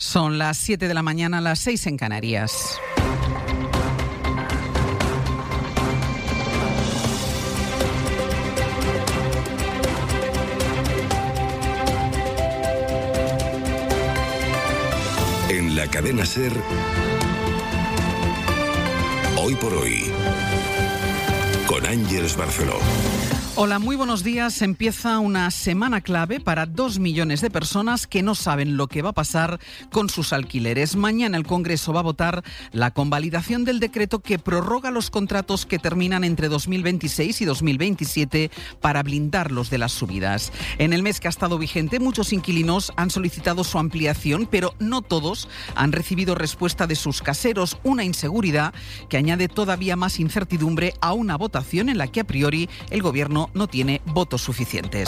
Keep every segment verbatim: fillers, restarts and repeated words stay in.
Son las siete de la mañana, las seis en Canarias. En la cadena SER, Hoy por Hoy, con Ángeles Barceló. Hola, muy buenos días. Empieza una semana clave para dos millones de personas que no saben lo que va a pasar con sus alquileres. Mañana el Congreso va a votar la convalidación del decreto que prorroga los contratos que terminan entre dos mil veintiséis y dos mil veintisiete para blindarlos de las subidas. En el mes que ha estado vigente, muchos inquilinos han solicitado su ampliación, pero no todos han recibido respuesta de sus caseros. Una inseguridad que añade todavía más incertidumbre a una votación en la que a priori el Gobierno no tiene votos suficientes.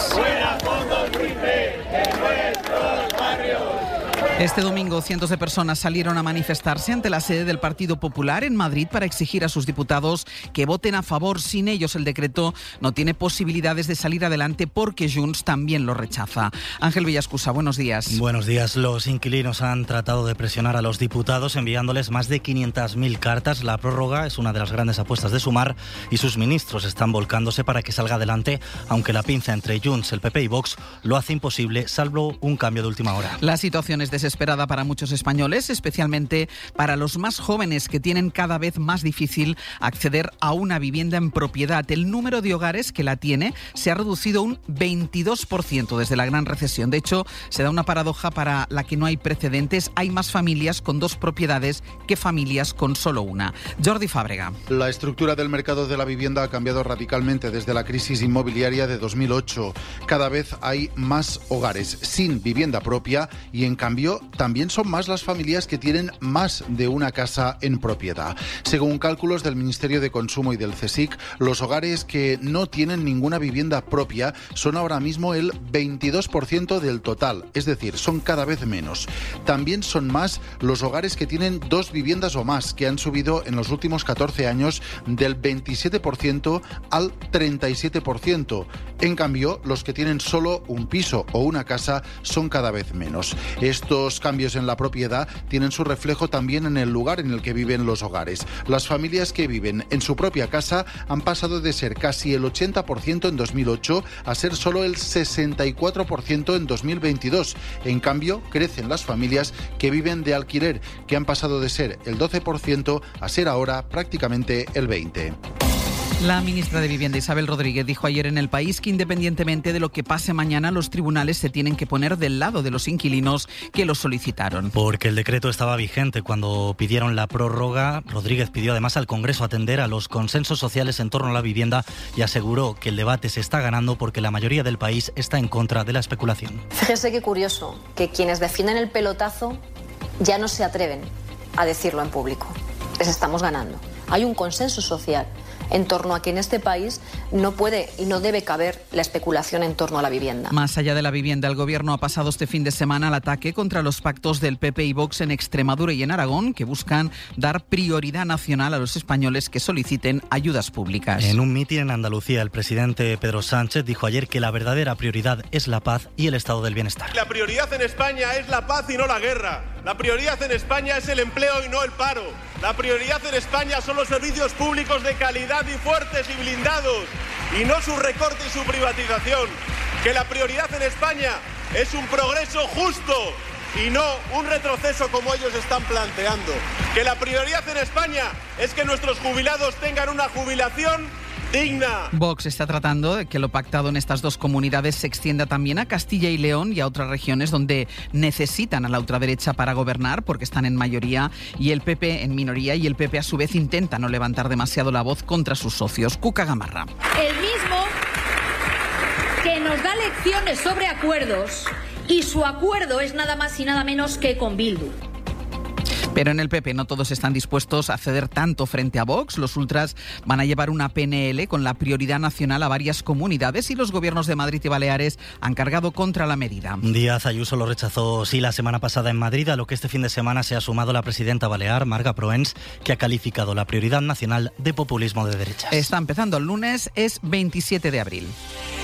Este domingo, cientos de personas salieron a manifestarse ante la sede del Partido Popular en Madrid para exigir a sus diputados que voten a favor. Sin ellos, el decreto no tiene posibilidades de salir adelante porque Junts también lo rechaza. Ángel Villascusa, buenos días. Buenos días. Los inquilinos han tratado de presionar a los diputados enviándoles más de quinientas mil cartas. La prórroga es una de las grandes apuestas de Sumar y sus ministros están volcándose para que salga adelante, aunque la pinza entre Junts, el P P y Vox lo hace imposible, salvo un cambio de última hora. La situación es desesperada para muchos españoles, especialmente para los más jóvenes que tienen cada vez más difícil acceder a una vivienda en propiedad. El número de hogares que la tiene se ha reducido un veintidós por ciento desde la gran recesión. De hecho, se da una paradoja para la que no hay precedentes. Hay más familias con dos propiedades que familias con solo una. Jordi Fábrega. La estructura del mercado de la vivienda ha cambiado radicalmente desde la crisis inmobiliaria de dos mil ocho. Cada vez hay más hogares sin vivienda propia y, en cambio, también son más las familias que tienen más de una casa en propiedad. Según cálculos del Ministerio de Consumo y del CSIC, los hogares que no tienen ninguna vivienda propia son ahora mismo el veintidós por ciento del total, es decir, son cada vez menos. También son más los hogares que tienen dos viviendas o más, que han subido en los últimos catorce años del veintisiete por ciento al treinta y siete por ciento. En cambio, los que tienen solo un piso o una casa son cada vez menos. Estos Los cambios en la propiedad tienen su reflejo también en el lugar en el que viven los hogares. Las familias que viven en su propia casa han pasado de ser casi el ochenta por ciento en dos mil ocho a ser solo el sesenta y cuatro por ciento en dos mil veintidós. En cambio, crecen las familias que viven de alquiler, que han pasado de ser el doce por ciento a ser ahora prácticamente el veinte por ciento. La ministra de Vivienda, Isabel Rodríguez, dijo ayer en El País que independientemente de lo que pase mañana, los tribunales se tienen que poner del lado de los inquilinos que lo solicitaron. Porque el decreto estaba vigente cuando pidieron la prórroga. Rodríguez pidió además al Congreso atender a los consensos sociales en torno a la vivienda y aseguró que el debate se está ganando porque la mayoría del país está en contra de la especulación. Fíjese qué curioso, que quienes defienden el pelotazo ya no se atreven a decirlo en público. Les estamos ganando. Hay un consenso social en torno a que en este país no puede y no debe caber la especulación en torno a la vivienda. Más allá de la vivienda, el Gobierno ha pasado este fin de semana al ataque contra los pactos del P P y Vox en Extremadura y en Aragón, que buscan dar prioridad nacional a los españoles que soliciten ayudas públicas. En un mitin en Andalucía, el presidente Pedro Sánchez dijo ayer que la verdadera prioridad es la paz y el estado del bienestar. La prioridad en España es la paz y no la guerra. La prioridad en España es el empleo y no el paro. La prioridad en España son los servicios públicos de calidad y fuertes y blindados, y no su recorte y su privatización. Que la prioridad en España es un progreso justo y no un retroceso como ellos están planteando. Que la prioridad en España es que nuestros jubilados tengan una jubilación digna. Vox está tratando de que lo pactado en estas dos comunidades se extienda también a Castilla y León y a otras regiones donde necesitan a la ultraderecha para gobernar porque están en mayoría y el P P en minoría, y el P P a su vez intenta no levantar demasiado la voz contra sus socios. Cuca Gamarra. El mismo que nos da lecciones sobre acuerdos, y su acuerdo es nada más y nada menos que con Bildu. Pero en el P P no todos están dispuestos a ceder tanto frente a Vox. Los ultras van a llevar una P N L con la prioridad nacional a varias comunidades y los gobiernos de Madrid y Baleares han cargado contra la medida. Díaz Ayuso lo rechazó sí la semana pasada en Madrid, a lo que este fin de semana se ha sumado la presidenta balear, Marga Proens, que ha calificado la prioridad nacional de populismo de derechas. Está empezando el lunes, es veintisiete de abril.